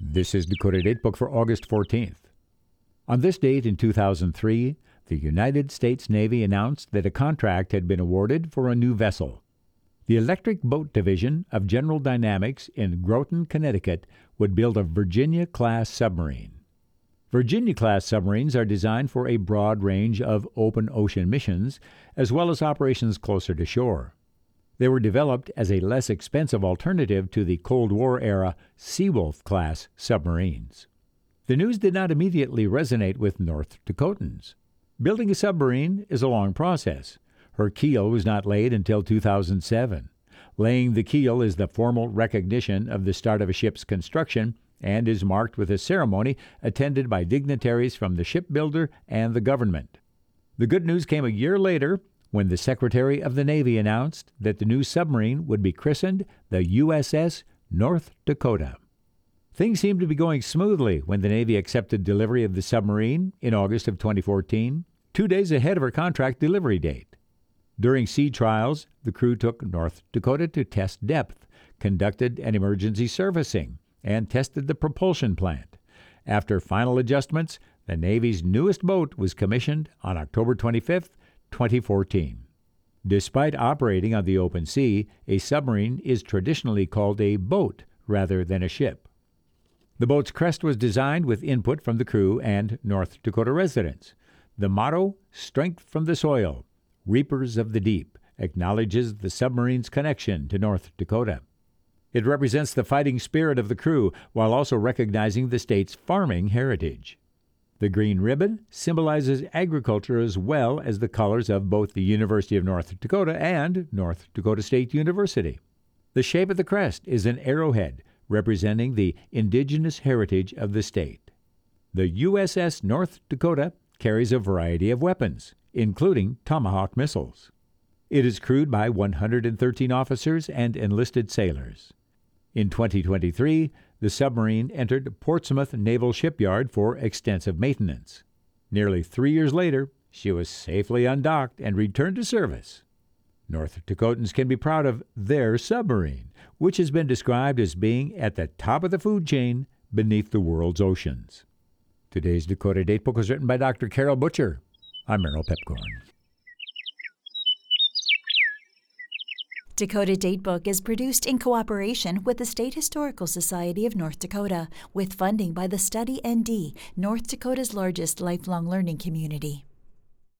This is Dakota Datebook for August 14th. On this date in 2003, the United States Navy announced that a contract had been awarded for a new vessel. The Electric Boat Division of General Dynamics in Groton, Connecticut, would build a Virginia-class submarine. Virginia-class submarines are designed for a broad range of open ocean missions, as well as operations closer to shore. They were developed as a less expensive alternative to the Cold War-era Seawolf-class submarines. The news did not immediately resonate with North Dakotans. Building a submarine is a long process. Her keel was not laid until 2007. Laying the keel is the formal recognition of the start of a ship's construction and is marked with a ceremony attended by dignitaries from the shipbuilder and the government. The good news came a year later when the Secretary of the Navy announced that the new submarine would be christened the USS North Dakota. Things seemed to be going smoothly when the Navy accepted delivery of the submarine in August of 2014, 2 days ahead of her contract delivery date. During sea trials, the crew took North Dakota to test depth, conducted an emergency servicing, and tested the propulsion plant. After final adjustments, the Navy's newest boat was commissioned on October 25, 2014. Despite operating on the open sea, a submarine is traditionally called a boat rather than a ship. The boat's crest was designed with input from the crew and North Dakota residents. The motto, "Strength from the Soil, Reapers of the Deep," acknowledges the submarine's connection to North Dakota. It represents the fighting spirit of the crew while also recognizing the state's farming heritage. The green ribbon symbolizes agriculture as well as the colors of both the University of North Dakota and North Dakota State University. The shape of the crest is an arrowhead representing the indigenous heritage of the state. The USS North Dakota carries a variety of weapons, including Tomahawk missiles. It is crewed by 113 officers and enlisted sailors. In 2023, the submarine entered Portsmouth Naval Shipyard for extensive maintenance. Nearly 3 years later, she was safely undocked and returned to service. North Dakotans can be proud of their submarine, which has been described as being at the top of the food chain beneath the world's oceans. Today's Dakota Datebook was written by Dr. Carol Butcher. I'm Merrill Pepcorn. Dakota Datebook is produced in cooperation with the State Historical Society of North Dakota, with funding by the Study ND, North Dakota's largest lifelong learning community.